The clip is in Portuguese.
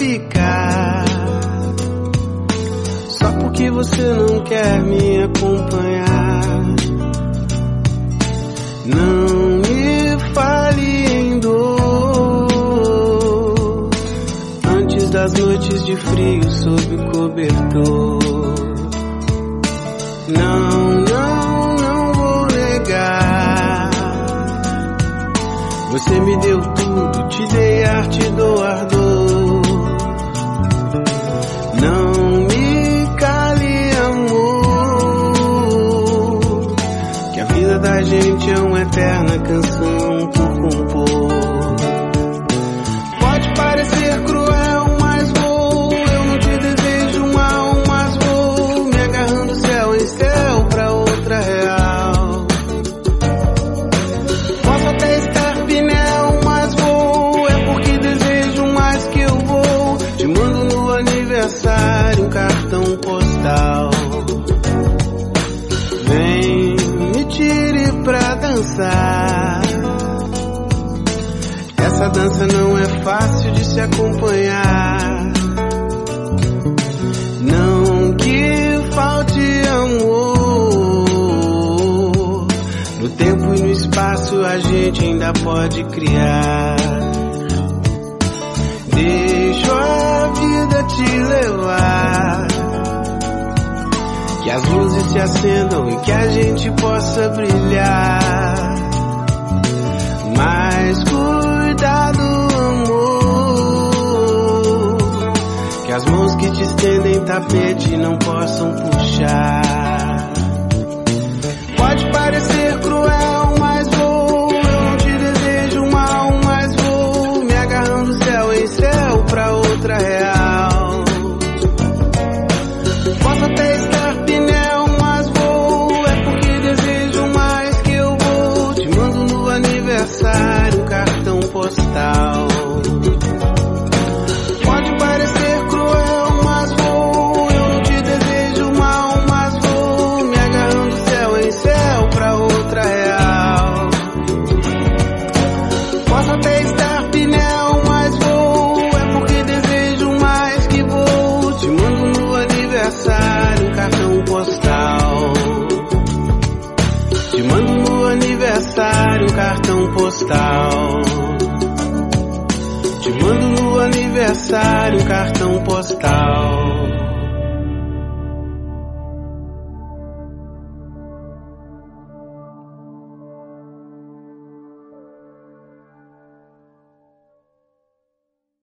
ficar. Só porque você não quer me acompanhar. Não me fale em dor antes das noites de frio sob cobertor. Não vou negar. Você me deu tudo, te dei arte, dou ardor. Não me cale, amor, que a vida da gente é uma eterna canção por compor. Pode parecer cruel, mas vou. Eu não te desejo mal, mas vou me agarrando céu em céu pra outra real. Posso até estar pinel, mas vou. É porque desejo mais que eu vou. Te mando no aniversário um cartão postal. Vem, me tire pra dançar. Essa dança não é fácil de se acompanhar. Não que falte amor. No tempo e no espaço a gente ainda pode criar. Deixa a vida te levar. Que as luzes se acendam e que a gente possa brilhar. Mas cuidado, amor, que as mãos que te estendem tapete não possam puxar. Pode parecer cruel, mas vou. Eu não te desejo mal, mas vou me agarrando céu em céu pra outra real. Posso até estar pinel, mas vou. É porque desejo mais que eu vou. Te mando no aniversário um cartão postal. Pode parecer cruel, mas vou. Eu não te desejo mal, mas vou me agarrando céu em céu pra outra real. Posso até estar pinel, mas vou. É porque desejo mais que vou. Te mando no aniversário um cartão postal. Te mando no aniversário um cartão postal. Te mando no aniversário um cartão postal.